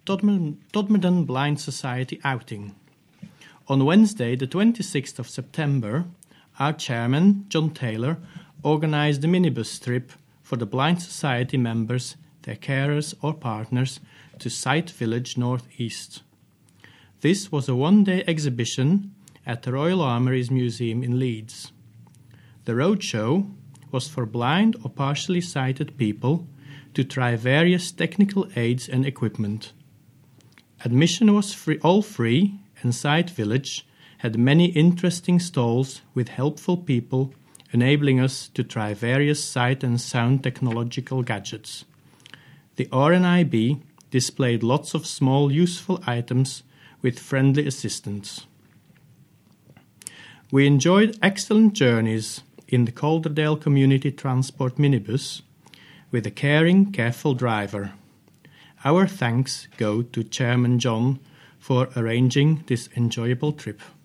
Todmorden Blind Society outing. On Wednesday, the 26th of September, our chairman, John Taylor, organised a minibus trip for the Blind Society members, their carers or partners, to Sight Village North East. This was a one-day exhibition at the Royal Armouries Museum in Leeds. The roadshow was for blind or partially sighted people to try various technical aids and equipment. Admission was all free, and Sight Village had many interesting stalls with helpful people enabling us to try various sight and sound technological gadgets. The RNIB displayed lots of small useful items with friendly assistants. We enjoyed excellent journeys in the Calderdale Community Transport minibus with a caring, careful driver. Our thanks go to Chairman John for arranging this enjoyable trip.